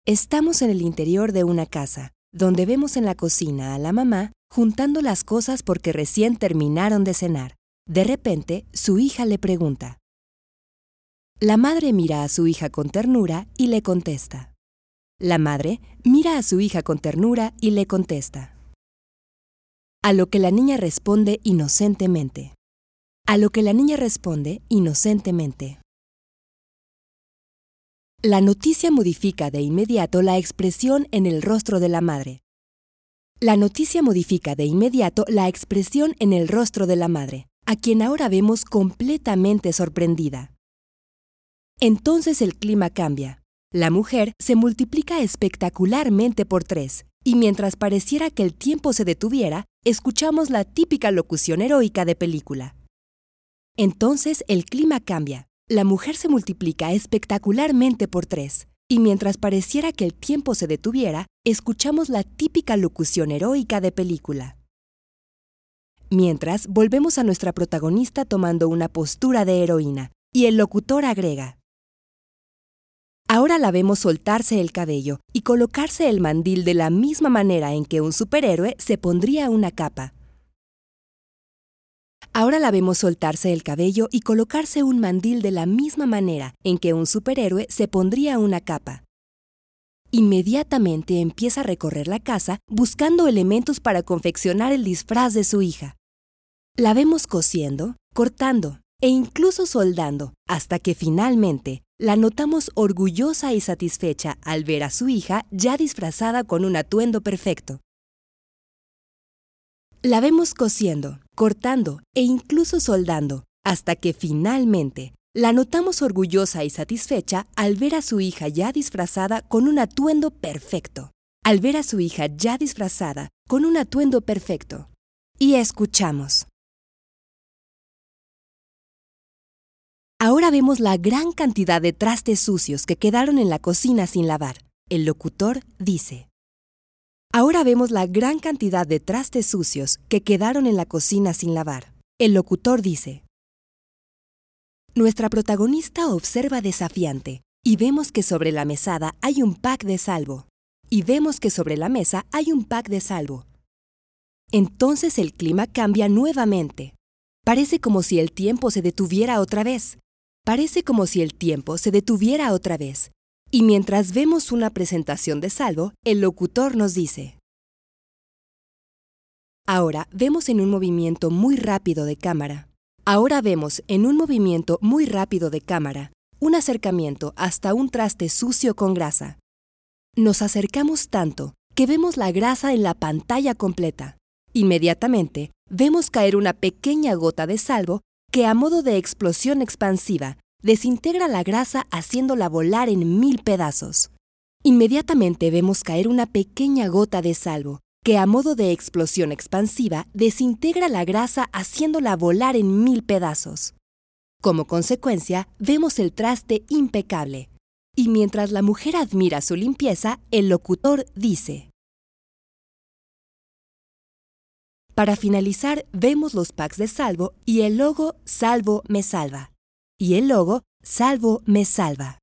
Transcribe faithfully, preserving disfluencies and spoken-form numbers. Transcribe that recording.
Estamos en el interior de una casa, donde vemos en la cocina a la mamá juntando las cosas porque recién terminaron de cenar. De repente, su hija le pregunta. La madre mira a su hija con ternura y le contesta. La madre mira a su hija con ternura y le contesta. A lo que la niña responde inocentemente. A lo que la niña responde inocentemente. La noticia modifica de inmediato la expresión en el rostro de la madre. La noticia modifica de inmediato la expresión en el rostro de la madre, a quien ahora vemos completamente sorprendida. Entonces el clima cambia. La mujer se multiplica espectacularmente por tres, y mientras pareciera que el tiempo se detuviera, escuchamos la típica locución heroica de película. Entonces el clima cambia. La mujer se multiplica espectacularmente por tres, y mientras pareciera que el tiempo se detuviera, escuchamos la típica locución heroica de película. Mientras, volvemos a nuestra protagonista tomando una postura de heroína, y el locutor agrega. Ahora la vemos soltarse el cabello y colocarse el mandil de la misma manera en que un superhéroe se pondría una capa. Ahora la vemos soltarse el cabello y colocarse un mandil de la misma manera en que un superhéroe se pondría una capa. Inmediatamente empieza a recorrer la casa buscando elementos para confeccionar el disfraz de su hija. La vemos cosiendo, cortando e incluso soldando, hasta que finalmente la notamos orgullosa y satisfecha al ver a su hija ya disfrazada con un atuendo perfecto. La vemos cosiendo, cortando e incluso soldando, hasta que finalmente la notamos orgullosa y satisfecha al ver a su hija ya disfrazada con un atuendo perfecto. Al ver a su hija ya disfrazada con un atuendo perfecto. Y escuchamos. Ahora vemos la gran cantidad de trastes sucios que quedaron en la cocina sin lavar. El locutor dice. Ahora vemos la gran cantidad de trastes sucios que quedaron en la cocina sin lavar. El locutor dice. Nuestra protagonista observa desafiante y vemos que sobre la mesada hay un pack de salvo. Y vemos que sobre la mesa hay un pack de salvo. Entonces el clima cambia nuevamente. Parece como si el tiempo se detuviera otra vez. Parece como si el tiempo se detuviera otra vez. Y mientras vemos una presentación de salvo, el locutor nos dice. Ahora vemos en un movimiento muy rápido de cámara. Ahora vemos en un movimiento muy rápido de cámara un acercamiento hasta un traste sucio con grasa. Nos acercamos tanto que vemos la grasa en la pantalla completa. Inmediatamente vemos caer una pequeña gota de salvo que a modo de explosión expansiva desintegra la grasa haciéndola volar en mil pedazos. Inmediatamente vemos caer una pequeña gota de salvo, que a modo de explosión expansiva desintegra la grasa haciéndola volar en mil pedazos. Como consecuencia, vemos el traste impecable. Y mientras la mujer admira su limpieza, el locutor dice. Para finalizar, vemos los packs de salvo y el logo Salvo me salva. Y el logo Salvo me salva.